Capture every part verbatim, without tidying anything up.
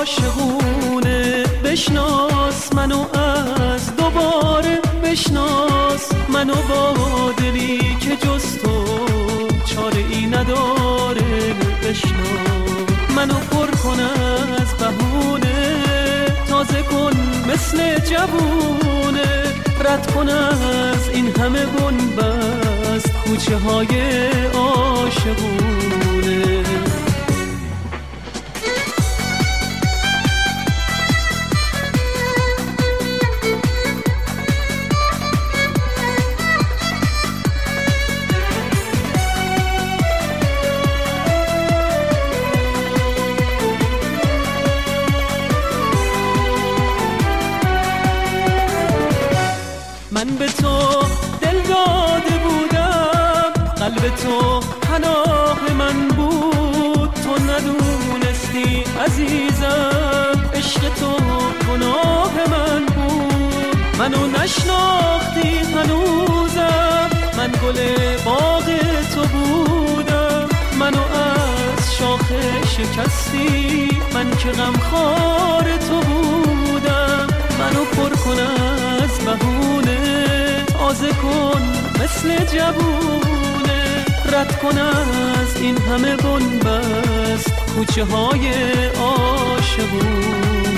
عاشقونه، بشناس منو از دوباره، بشناس منو با دلی که جز تو چاره ای نداره، بشناس منو پر کن از بهونه، تازه کن مثل جوونه، رد کن از این همه بنبست کوچه های عاشقونه. من به تو دل داده بودم، قلب تو پناه من بود، تو ندونستی عزیزم عشق تو گناه من بود، منو نشناختی هنوزم، من گل باغ تو بودم، منو از شاخه شکستی، من که غمخوار تو بودم، منو پر کن از بهونه، تازه کن مثل جوونه، رد کن از این همه بنبست کوچه های عاشقونه.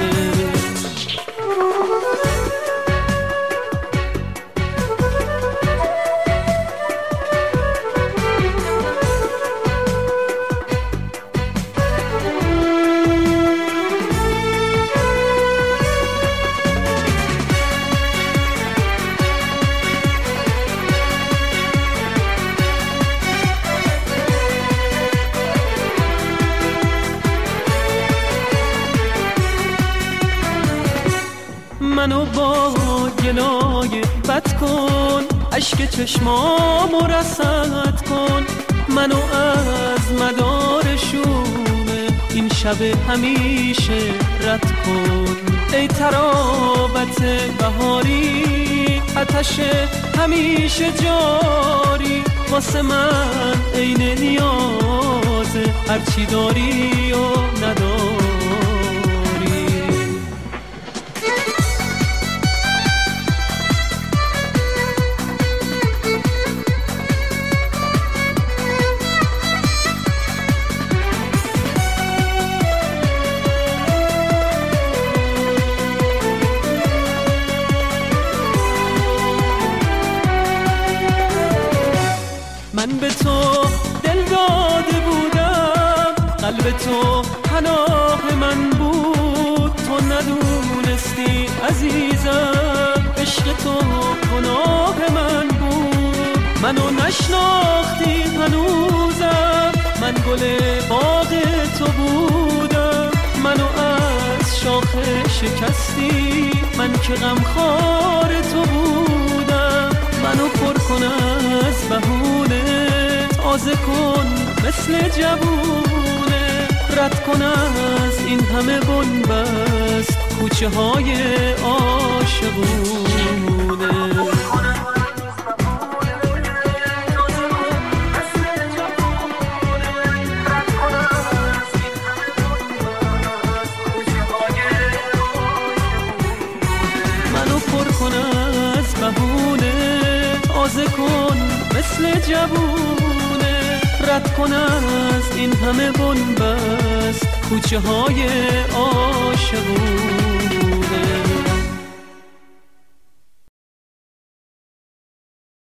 منو با گلای بد کن، اشک چشمامو رسد کن، منو از مدار شومه این شب همیشه رد کن، ای تراوت بهاری آتش همیشه جاری، واسه من عین نیازه هرچی داری و نداری. من به تو دل داده بودم، قلب تو پناه من بود، تو ندونستی عزیزم عشق تو گناه من بود، منو نشناختی هنوزم، من گل باغ تو بودم، منو از شاخه شکستی، من که غمخوار تو بودم، منو پر کن از بهونه، تازه کن مثل جوونه، رد کن از این همه بنبست کوچه های عاشقونه. منو پر کن از بهونه، تازه کن مثل جوونه، رد کن از این همه بنبست کوچه های عاشقونه.